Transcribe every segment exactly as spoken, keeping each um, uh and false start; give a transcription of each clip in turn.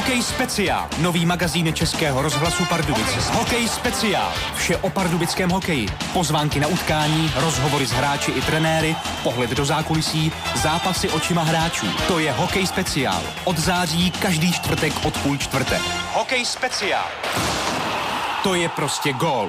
Hokej speciál. Nový magazín Českého rozhlasu Pardubice. Hokej speciál. Vše o pardubickém hokeji. Pozvánky na utkání, rozhovory s hráči i trenéry, pohled do zákulisí, zápasy očima hráčů. To je Hokej speciál. Od září každý čtvrtek od půl čtvrté. Hokej speciál. To je prostě gól.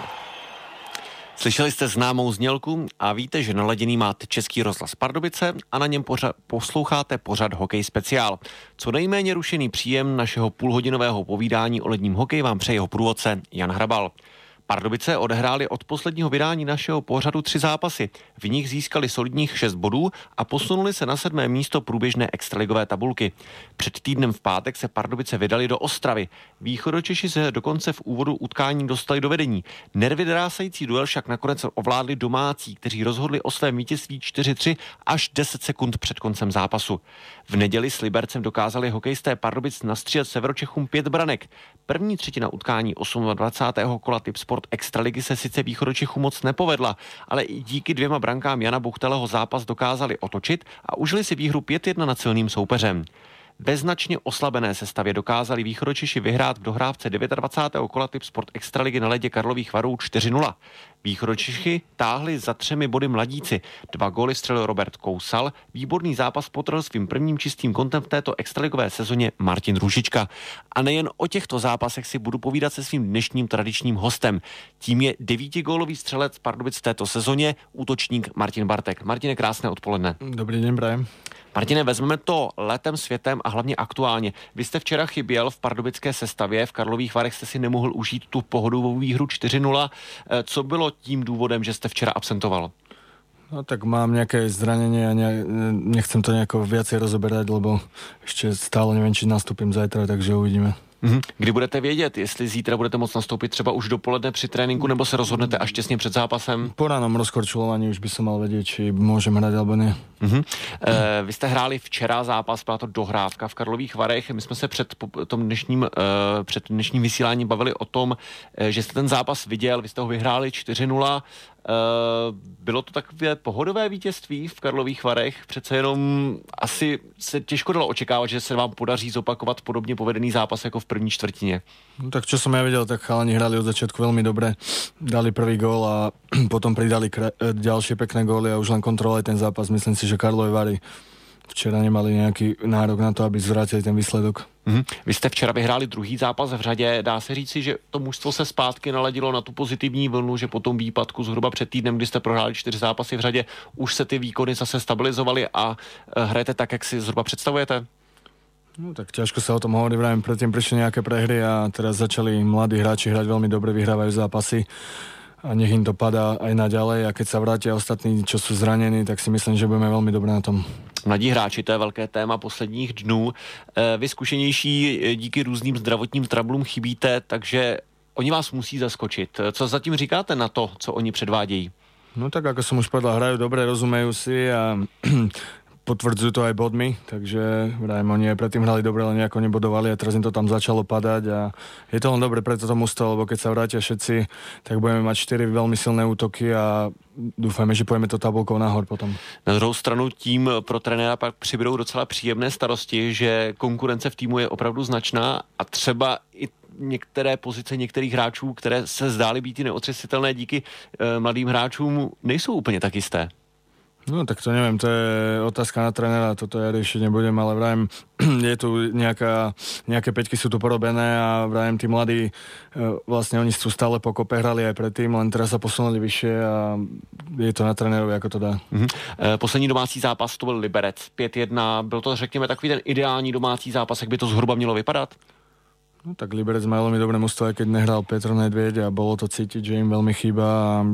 Slyšeli jste známou znělku a víte, že naladěný máte Český rozhlas Pardubice a na něm pořad, posloucháte pořad Hokej speciál. Co nejméně rušený příjem našeho půlhodinového povídání o ledním hokeji vám přeje jeho průvodce Jan Hrabal. Pardubice odehráli od posledního vydání našeho pořadu tři zápasy. V nich získali solidních šest bodů a posunuli se na sedmé místo průběžné extraligové tabulky. Před týdnem v pátek se Pardubice vydali do Ostravy. Východočeši se dokonce v úvodu utkání dostali do vedení. Nervy drásající duel však nakonec ovládli domácí, kteří rozhodli o svém vítězství čtyři tři až deset sekund před koncem zápasu. V neděli s Libercem dokázali hokejisté Pardubic nastřílet Severočechům pět branek. První třetina utkání dvacátého osmého kola Tipsport Extraligy se sice Východočechům moc nepovedla, ale i díky dvěma brankám Jana Buchteleho zápas dokázali otočit a užili si výhru pět jedna nad silným soupeřem. Ve značně oslabené sestavě dokázali Východočeši vyhrát v dohrávce dvacátého devátého kola Tipsport Extraligy na ledě Karlových Varů čtyři nula. Východočeši táhli za třemi body mladíci. Dva góly střelil Robert Kousal. Výborný zápas potrhl svým prvním čistým kontem v této extraligové sezóně Martin Růžička. A nejen o těchto zápasech si budu povídat se svým dnešním tradičním hostem. Tím je devítigólový střelec Pardubic v této sezóně, útočník Martin Bartek. Martine, krásné odpoledne. Dobrý den, Brian. Martine, vezmeme to letem, světem a hlavně aktuálně. Vy jste včera chyběl v pardubické sestavě, v Karlových Varech jste si nemohl užít tu pohodovou výhru čtyři nula. Co bylo tím důvodem, že jste včera absentoval? No tak mám nejaké zranenie a ne, nechcem to nejako viacej rozoberať, lebo ešte stále neviem, či nastúpim zajtra, takže uvidíme. Kdy budete vědět, jestli zítra budete moct nastoupit třeba už dopoledne při tréninku, nebo se rozhodnete až těsně před zápasem? Po ránom rozkorčulovaní už by som mal vedieť, či môžem hrať alebo ne. Uh-huh. E, vy jste hráli včera zápas, byla to dohrávka v Karlových Varech. My jsme se před tom dnešním, e, před dnešním vysíláním bavili o tom, e, že jste ten zápas viděl, vy jste ho vyhráli čtyři nula. Uh, bylo to takové pohodové vítězství v Karlových Varech? Přece jenom asi se těžko dalo očekávat, že se vám podaří zopakovat podobně povedený zápas jako v první čtvrtině. No tak čo som ja videl, tak chalani hrali od začiatku veľmi dobre. Dali prvý gól a potom pridali kre- ďalšie pekné góly a už len kontrolovali ten zápas. Myslím si, že Karlové Vary včera nemali nejaký nárok na to, aby zvrátili ten výsledok. Mm-hmm. Vy jste včera vyhráli druhý zápas v řadě. Dá se říci, že to mužstvo se zpátky naladilo na tu pozitivní vlnu, že po tom výpadku zhruba před týdnem, kdy jste prohráli čtyři zápasy v řadě, už se ty výkony zase stabilizovaly a hrajete tak, jak si zhruba představujete? No tak ťažko sa o tom hovorí, vrajím, predtým prišli nejaké prehry a teraz začali mladí hráči hrať veľmi dobre, vyhrávajú zápasy a nech im to padá aj naďalej a keď sa vrátia ostatní, čo sú zranení, tak si myslím, že budeme veľmi dobré na tom. Mladí hráči, to je velké téma posledních dnů. Vy zkušenější díky různým zdravotním trablům chybíte, takže oni vás musí zaskočit. Co zatím říkáte na to, co oni předvádějí? No tak, ako som už povedal, hrajú dobre, rozumejú si a potvrdzujú to aj bodmi, takže vrajím, oni aj predtým hrali dobre, len nejako nebodovali a teraz im to tam začalo padať a je to len dobre pre toto mužstvo, lebo keď sa vrátia všetci, tak budeme mať štyri veľmi silné útoky a doufáme, že pojeme to tabulkou nahor potom. Na druhou stranu tím pro trenéra pak přibydou docela příjemné starosti, že konkurence v týmu je opravdu značná a třeba i některé pozice některých hráčů, které se zdály být i neotřesitelné díky e, mladým hráčům, nejsou úplně tak jisté. No tak to neviem, to je otázka na trénera, toto ja riešiť nebudem, ale vrajím, je tu nejaká, nejaké peťky sú tu porobené a vrajím, tí mladí, vlastne oni sú stále pokope, hrali aj predtým, len teraz sa posunuli vyššie a je to na trénerovi, ako to dá. Mm-hmm. E, poslední domácí zápas to byl Liberec, pět jedna, byl to, řekněme, takový ten ideální domácí zápas, jak by to zhruba mělo vypadat? No tak Liberec má veľmi dobré mužstvo, aj keď nehral Petr Nedvieď a bolo to cítiť, že im veľmi chýba a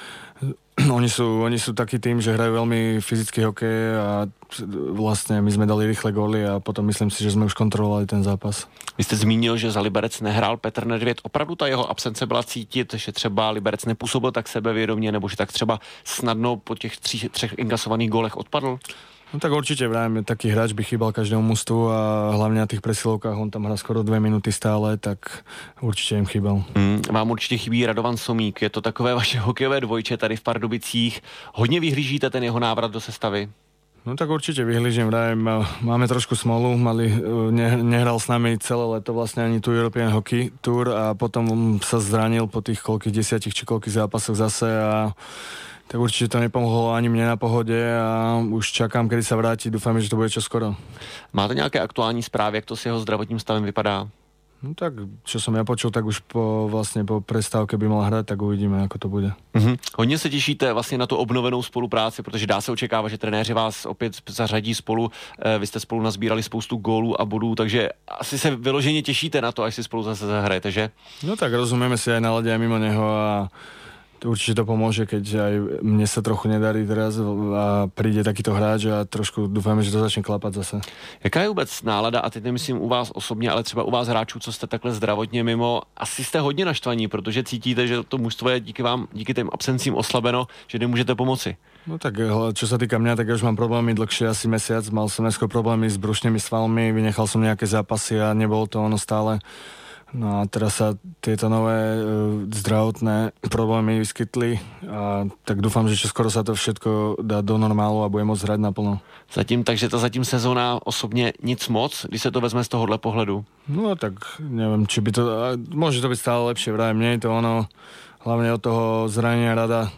Oni sú, oni sú taký tým, že hrajú veľmi fyzický hokej a vlastne my sme dali rýchle góly a potom myslím si, že sme už kontrolovali ten zápas. Vy jste zmínil, že za Liberec nehrál Petr Nedvěd. Opravdu ta jeho absence byla cítit, že třeba Liberec nepůsobil tak sebevědomě, nebo že tak třeba snadno po těch tři, třech inkasovaných gólech odpadl? No tak určite, vrajme, taký hráč by chýbal každému mužstvu a hlavne na tých presilovkách, on tam hrá skoro dvě minuty stále, tak určitě jim chýbal. Mm, vám určitě chybí Radovan Somík, je to takové vaše hokejové dvojče tady v Pardubicích. Hodně vyhlížíte ten jeho návrat do sestavy? No tak určite vyhlížem, vraj, máme trošku smolu, mali, ne, nehral s nami celé leto vlastne ani tu European Hockey Tour a potom sa zranil po tých koľkých desiatich či koľkých zápasoch zase a tak určite to nepomohlo ani mne na pohode a už čakám, kedy sa vráti, dúfam, že to bude čoskoro. Máte nějaké aktuální zprávy, jak to s jeho zdravotním stavem vypadá? No tak, čo som ja počul, tak už po, vlastne po prestávke by mal hrať, tak uvidíme, ako to bude. Mm-hmm. Hodně se těšíte vlastně na tu obnovenou spolupráci, protože dá se očekávat, že trenéři vás opět zařadí spolu. Vy jste spolu nazbírali spoustu gólů a bodů, takže asi se vyloženě těšíte na to, až si spolu zase zahrajete, že? No tak rozumieme si aj na lade, aj mimo neho a určite to pomôže, keď aj mne sa trochu nedarí teraz a príde takýto hráč a trošku dúfame, že to začne klapať zase. Jaká je vůbec nálada, a teď nemyslím u vás osobně, ale třeba u vás hráčů, co jste takhle zdravotně mimo, asi jste hodně naštvaní, protože cítíte, že to mužstvo je díky vám, díky tým absencím oslabeno, že nemůžete pomoci. No tak, čo sa týka mňa, tak ja už mám problémy dlhšie, asi mesiac, mal som najskôr problémy s brušnými svalmi, vynechal som nejaké zápasy a nebolo to ono stále. No a teraz sa tieto nové e, zdravotné problémy vyskytli a tak dúfam, že skoro sa to všetko dá do normálu a bude môcť hrať naplno. Zatím, takže ta zatím sezóna osobně nic moc, když se to vezme z tohohle pohledu? No tak neviem, či by to... Môže to byť stále lepšie, vraj mne je to ono, hlavne od toho zranenia rada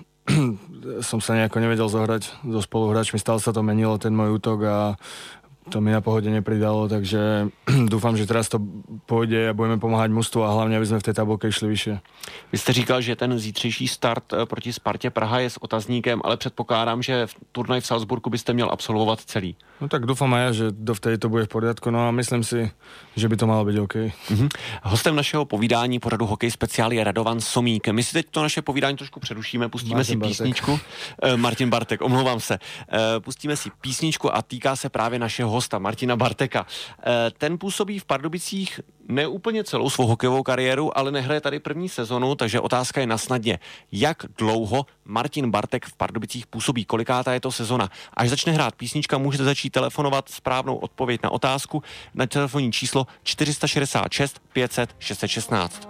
som sa nejako nevedel zohrať so spoluhráčmi, stále sa to menilo, ten môj útok a to mi na pohode nepridalo, takže dúfam, že teraz to pôjde a budeme pomáhať mužstvu a hlavne, aby sme v tej tabulke išli vyššie. Vy jste říkal, že ten zítřejší start proti Spartě Praha je s otazníkem, ale předpokládám, že v turnaj v Salzburgu byste měl absolvovat celý. No tak dúfam aj ja, že dovtedy to bude v poriadku, no a myslím si, že by to malo byť OK. Mm-hmm. Hostem našeho povídání pořadu Hokej speciál je Radovan Somík. My si teď to naše povídání trošku přerušíme, pustíme Martin si Bartek. písničku. Uh, Martin Bartek, omlouvám se. Uh, pustíme si písničku a týká se právě našeho hosta Martina Barteka. Uh, ten působí v Pardubicích ne úplně celou svou hokejovou kariéru, ale nehraje tady první sezonu, takže otázka je na snadě. Jak dlouho Martin Bartek v Pardubicích působí? Kolikátá je to sezona? Až začne hrát písnička, můžete začít telefonovat správnou odpověď na otázku na telefonní číslo čtyři šedesát šest pět set šest set šestnáct.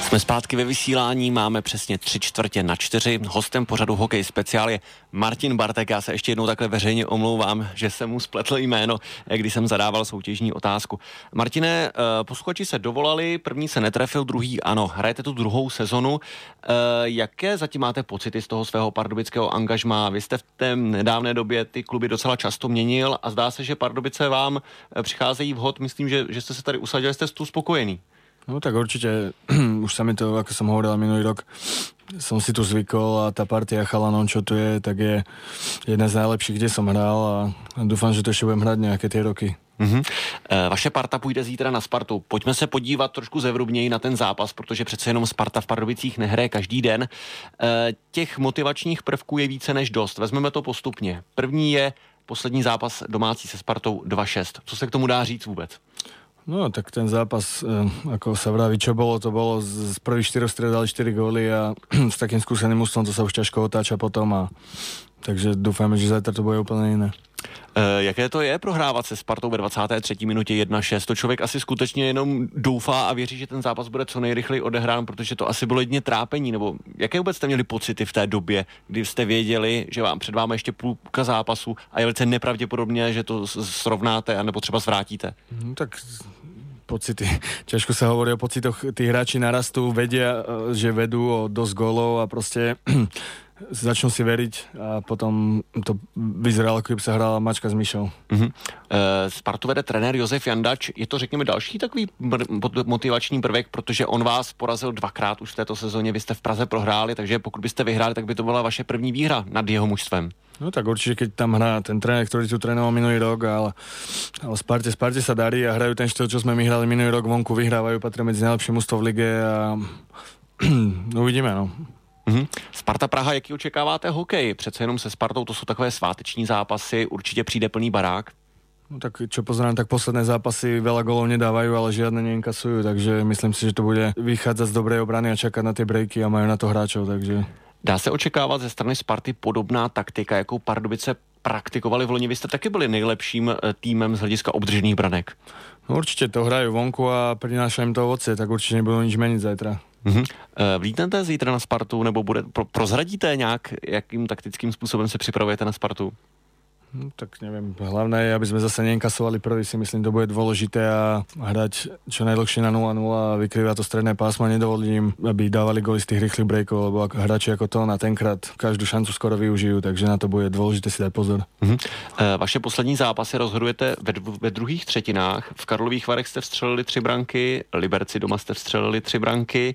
Jsme zpátky ve vysílání, máme přesně tři čtvrtě na čtyři. Hostem pořadu Hokej speciál je Martin Bartek. Já se ještě jednou takhle veřejně omlouvám, že jsem mu spletl jméno, když jsem zadával soutěžní otázku. Martine, posluchači se dovolali, první se netrefil, druhý ano. Hrajete tu druhou sezonu. Jaké zatím máte pocity z toho svého pardubického angažmá? Vy jste v té nedávné době ty kluby docela často měnil a zdá se, že Pardubice vám přicházejí vhod. Myslím, že, že jste se tady usadili, jste tu spokojený. No tak určite, už sa mi to, ako som hovoril minulý rok, som si tu zvykol a tá partia chalanom, čo tu je, tak je jedna z najlepších, kde som hral a dúfam, že to ešte budem hrať nejaké tie roky. Mm-hmm. E, vaše parta půjde zítra na Spartu. Pojďme se podívat trošku zevrubněji na ten zápas, protože přece jenom Sparta v Pardubicích nehraje každý den. E, těch motivačních prvků je více než dost. Vezmeme to postupně. První je poslední zápas domácí se Spartou dva šest. Co se k tomu dá říct vůbec? No, tak ten zápas, ako sa vraví, čo bolo, to bolo, z prvých štyroch stried dali štyri góly a s takým skúseným ústvom to sa už ťažko otáča potom a takže dúfajme, že zajtra to bude úplne iné. E, jaké to je prohrávat se Spartou ve dvacáté třetí minutě jedna šest? To člověk asi skutečně jenom doufá a věří, že ten zápas bude co nejrychleji odehrán, protože to asi bylo jedně trápení, nebo jaké vůbec jste měli pocity v té době, kdy jste věděli, že vám před vámi ještě půlka zápasu a je velice nepravděpodobně, že to srovnáte anebo třeba zvrátíte? No, tak pocity, ťažko sa hovorí o pocitoch, tí hráči narastú, vedia, že vedú o dosť gólov a proste začnú si veriť a potom to vyzeralo, ako by sa hrála mačka s myšou. Mm-hmm. E, Spartu vede trenér Josef Jandač. Je to, řekněme, další takový br- motivační prvek, protože on vás porazil dvakrát už v této sezóně, vy jste v Praze prohráli, takže pokud byste vyhráli, tak by to byla vaše první výhra nad jeho mužstvem. No tak určite, keď tam hrá ten tréner, ktorý tu trénoval minulý rok, ale, ale Sparte, Sparte sa darí a hrajú ten štýl, čo sme my hrali minulý rok vonku, vyhrávajú, patria medzi najlepšie mužstvo v lige a uvidíme, no. Mm-hmm. Sparta Praha, jaký očekáváte hokej? Přece jenom se Spartou to jsou takové sváteční zápasy, určitě přijde plný barák. No tak čo pozerám, tak posledné zápasy veľa golov nedávajú, ale žiadne neinkasujú, takže myslím si, že to bude vychádzať z dobrej obrany a čakať na tie breaky a majú na to hráčov, takže... Dá se očekávat ze strany Sparty podobná taktika, jakou Pardubice praktikovali v loni? Vy jste taky byli nejlepším týmem z hlediska obdržených branek. No určite to hrajú vonku a prináša im to ovocie, tak určite nebudú nič meniť zajtra. Mm-hmm. Vlítnete zítra na Spartu, nebo bude, pro, prozradíte nějak, jakým taktickým způsobem se připravujete na Spartu? No, tak neviem, hlavné je, aby sme zase neinkasovali prvý, si myslím, to bude dôležité a hrať čo najdlhšie na nula nula a vykrývať to stredné pásmo a nedovoliť im, aby dávali góly z tých rýchlych breakov, lebo hráči ako to na tenkrát každú šancu skoro využijú, takže na to bude dôležité si dať pozor. Mm-hmm. E, vaše poslední zápasy rozhodujete ve, dv- ve druhých třetinách. V Karlových Varech jste vstřelili tři branky, Liberci doma jste vstřelili tři branky.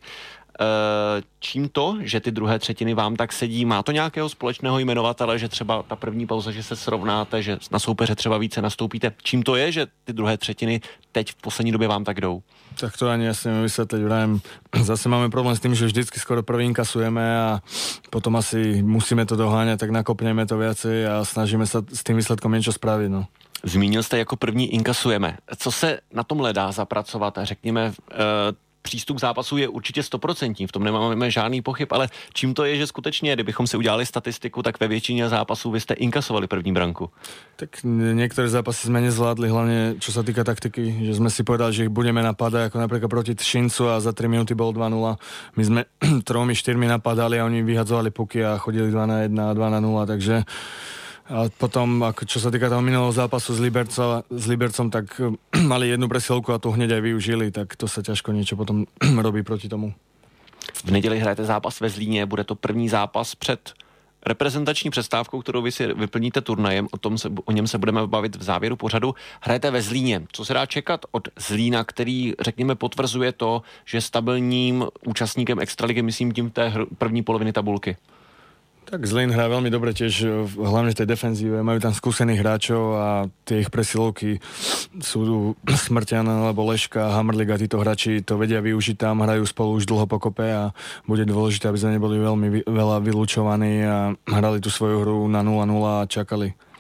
Čím to, že ty druhé třetiny vám tak sedí? Má to nějakého společného jmenovatele, že třeba ta první pauza, že se srovnáte, že na soupeře třeba více nastoupíte? Čím to je, že ty druhé třetiny teď v poslední době vám tak jdou? Tak to ani jasne neviem vysvetliť, vrajem. Zase máme problém s tým, že vždycky skoro prvý inkasujeme a potom asi musíme to doháňať, tak nakopneme to viacej a snažíme sa s tým výsledkom niečo spraviť, no. Zmínil jste, jako první inkasujeme. Co se na tomhle dá zapracovat? Řekněme, e, přístup k zápasu je určitě stoprocentní, v tom nemáme žádný pochyb, ale čím to je, že skutečně, kdybychom si udělali statistiku, tak ve většině zápasů vy jste inkasovali první branku? Tak niektoré zápasy sme nezvládli, hlavne čo sa týka taktiky, že sme si povedali, že ich budeme napadať, ako napríklad proti Třincu a za tri minúty bol dva nula. My sme tromi, štyrmi napadali a oni vyhadzovali puky a chodili dva na jedna a dva na nula, takže a potom, ako čo sa týka toho minulého zápasu s, Liberco, s Libercom, tak mali jednu presilovku a to hneď aj využili, tak to sa ťažko niečo potom robí proti tomu. V neděli hrajete zápas ve Zlíně, bude to první zápas před reprezentační přestávkou, kterou vy si vyplníte turnajem, o, tom se, o něm se budeme bavit v závěru pořadu. Hrajete ve Zlíně. Co se dá čekat od Zlína, který, řekněme, potvrzuje to, že je stabilním účastníkem extraligy, myslím tím té hr- první poloviny tabulky? Tak Zlín hrá veľmi dobre tiež, hlavne v tej defenzíve. Majú tam skúsených hráčov a tie ich presilovky sú Smrťan alebo Leška, Hamrlik a títo hráči to vedia využiť tam, hrajú spolu už dlho pokope a bude dôležité, aby sme neboli veľmi veľa vylúčovaní a hrali tú svoju hru na nula nula a čakali.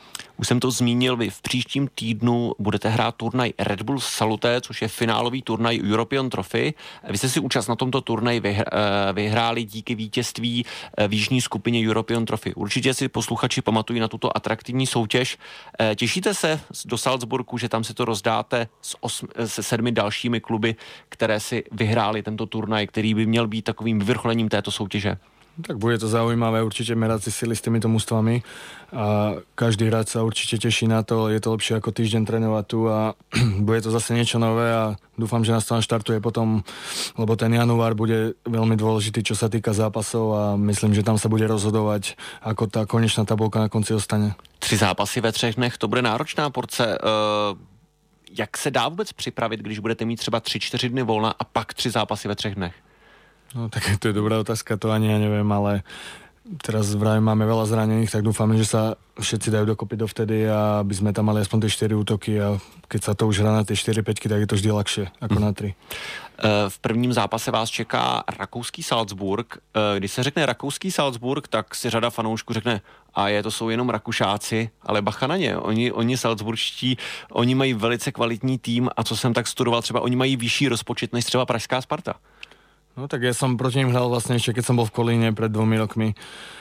Už jsem to zmínil, vy v příštím týdnu budete hrát turnaj Red Bull Salute, což je finálový turnaj European Trophy. Vy jste si účast na tomto turnaji vyhráli díky vítězství v jižní skupině European Trophy. Určitě si posluchači pamatují na tuto atraktivní soutěž. Těšíte se do Salzburgu, že tam si to rozdáte s osm, se sedmi dalšími kluby, které si vyhráli tento turnaj, který by měl být takovým vyvrcholením této soutěže? Tak bude to zaujímavé, určite merať si sily s týmito mužstvami a každý hráč sa určite teší na to, je to lepšie ako týždeň trénovať tu a bude to zase niečo nové a dúfam, že nás to štartuje potom, lebo ten január bude veľmi dôležitý, čo sa týka zápasov a myslím, že tam sa bude rozhodovať, ako tá konečná tabulka na konci ostane. Tři zápasy ve třech dnech, to bude náročná porce. Uh, jak se dá vůbec připravit, když budete mít třeba tři, čtyři dny volna a pak tři zápasy ve třech dnech? No tak to je dobrá otázka, to ani ja neviem, ale teraz vraj máme veľa zranených, tak dúfame, že sa všetci dajú dokopy dovtedy a aby sme tam mali aspoň tie štyri útoky a keď sa to už hrá na tie štyri päťky, tak je to vždy ľahšie ako hmm. na tri. V prvním zápase vás čeká rakouský Salzburg. Když se řekne rakouský Salzburg, tak si řada fanoušků řekne, a je to jsou jenom Rakušáci, ale bacha na ně. Oni, oni Salzburští, oni mají velice kvalitní tým a co jsem tak studoval, třeba oni mají vyšší rozpočet než třeba pražská Sparta. No tak ja som proti ním hral vlastne ešte, keď som bol v Kolíne pred dvomi rokmi.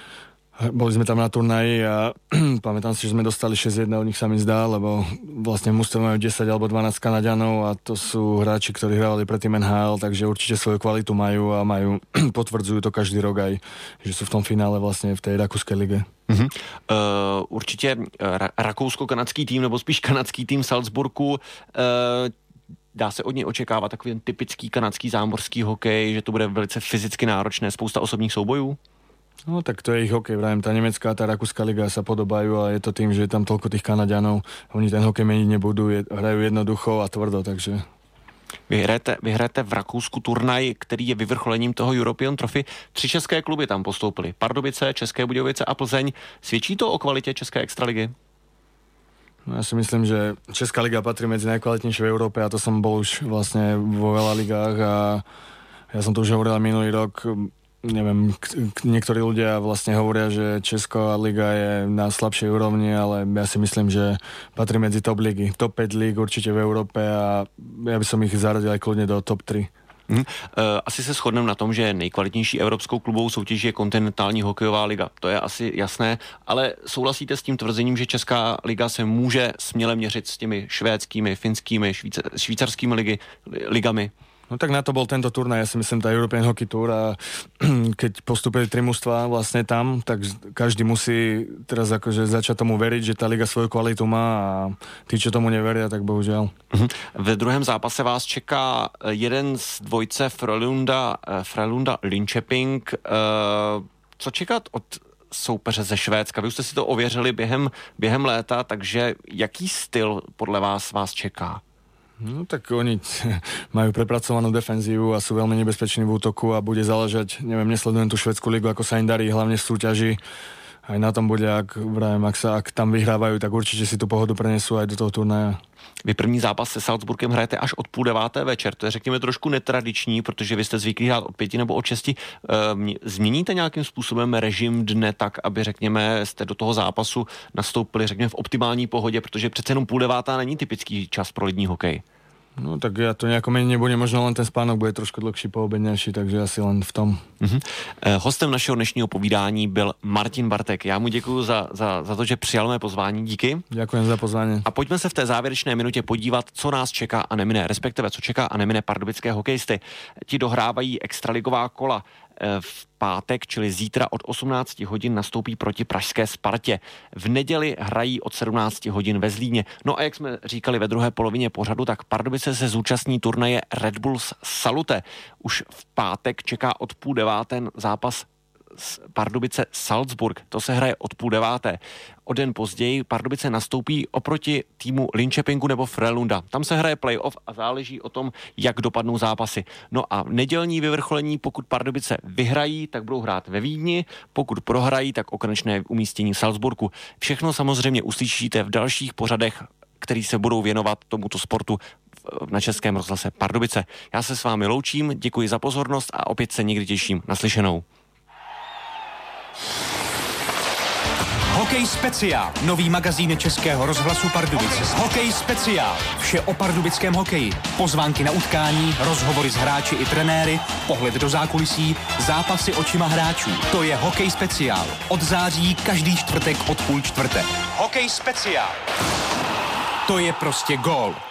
Boli sme tam na turnaji a pamätám si, že sme dostali šesť jedna, od nich sa mi zdá, lebo vlastne mužstvo majú desať alebo dvanásť Kanaďanov a to sú hráči, ktorí hrávali predtým en há el, takže určite svoju kvalitu majú a majú, potvrdzujú to každý rok aj, že sú v tom finále vlastne v tej rakúskej lige. Uh-huh. Uh, určitě ra- rakousko-kanadský tým, nebo spíš kanadský tým Salzburgu, uh, dá se od něj očekávat takový ten typický kanadský zámořský hokej, že to bude velice fyzicky náročné, spousta osobních soubojů? No tak to je ich hokej, vrajím, tá nemecká a tá rakúska liga sa podobajú a je to tým, že je tam toľko tých Kanaďanov, oni ten hokej meniť nebudú, je, hrajú jednoducho a tvrdo, takže... Vy hrajete, vy hrajete v Rakousku turnaj, který je vyvrcholením toho European Trophy. Tři české kluby tam postoupily. Pardubice, České Budějovice a Plzeň. Svědčí to o kvalitě české extraligy? No ja si myslím, že Česká liga patrí medzi najkvalitnejšie v Európe a to som bol už vlastne vo veľa ligách a ja som to už hovoril minulý rok, neviem, k- k- niektorí ľudia vlastne hovoria, že Česká liga je na slabšej úrovni, ale ja si myslím, že patrí medzi top ligy. Top päť líg určite v Európe a ja by som ich zaradil aj kľudne do top tri. Hmm. Asi se shodneme na tom, že nejkvalitnější evropskou klubovou soutěží je kontinentální hokejová liga. To je asi jasné, ale souhlasíte s tím tvrzením, že Česká liga se může směle měřit s těmi švédskými, finskými, švýce, švýcarskými ligy, ligami? No tak na to bol tento turnaj, ja si myslím, tá European Hockey Tour a keď postupili tri mužstvá vlastne tam, tak každý musí teraz akože začať tomu veriť, že tá liga svoju kvalitu má a tí, čo tomu neveria, tak bohužiaľ. Ve druhém zápase vás čeká jeden z dvojce Frölunda, Frölunda Linköping. Co čekat od soupeře ze Švédska? Vy už jste si to ověřili během, během léta, takže jaký styl podle vás vás čeká? No tak oni majú prepracovanú defenzívu a sú veľmi nebezpeční v útoku a bude záležať, neviem, nesledujem tú švédsku ligu, ako sa im darí, hlavne v súťaži. Aj na tom bude, ak, vrajím, ak, sa, ak tam vyhrávajú, tak určite si tú pohodu prenesú aj do toho turnaja. Vy první zápas se Salzburgem hrajete až od půl deváté večer. To je, řekněme, trošku netradiční, protože vy jste zvyklí hrát od pěti nebo od šesti. Změníte nějakým způsobem režim dne tak, aby, řekněme, jste do toho zápasu nastoupili, řekněme, v optimální pohodě, protože přece jenom půl devátá není typický čas pro lední hokej. No tak ja to nejako meniť nebudem, možno len ten spánok bude trošku dlhší, poobednejší, takže asi len v tom. Uh-huh. Hostem našeho dnešního povídání byl Martin Bartek. Já mu děkuji za, za, za to, že přijal mé pozvání. Díky. Ďakujem za pozvání. A pojďme se v té závěrečné minutě podívat, co nás čeká a nemine, respektive co čeká a nemine pardubické hokejisty. Ti dohrávají extraligová kola. V pátek, čili zítra od osmnácti hodin nastoupí proti pražské Spartě. V neděli hrají od sedmnácti hodin ve Zlíně. No a jak jsme říkali ve druhé polovině pořadu, tak Pardubice se zúčastní turnaje Red Bull Salute. Už v pátek čeká od půl deváté zápas Pardubice Salzburg. To se hraje od půl deváté. O den později Pardubice nastoupí oproti týmu Linköpingu nebo Frölunda. Tam se hraje playoff a záleží o tom, jak dopadnou zápasy. No a nedělní vyvrcholení, pokud Pardubice vyhrají, tak budou hrát ve Vídni, pokud prohrají, tak o konečné umístění v Salzburgu. Všechno samozřejmě uslyšíte v dalších pořadech, který se budou věnovat tomuto sportu na Českém rozhlase Pardubice. Já se s vámi loučím, děkuji za pozornost a opět se někdy těším. Naslyšenou. Hokej speciál. Nový magazín Českého rozhlasu Pardubice. Hokej speciál. Vše o pardubickém hokeji. Pozvánky na utkání, rozhovory s hráči i trenéry, pohled do zákulisí, zápasy očima hráčů. To je Hokej speciál. Od září každý čtvrtek od půl čtvrté. Hokej speciál. To je prostě gól.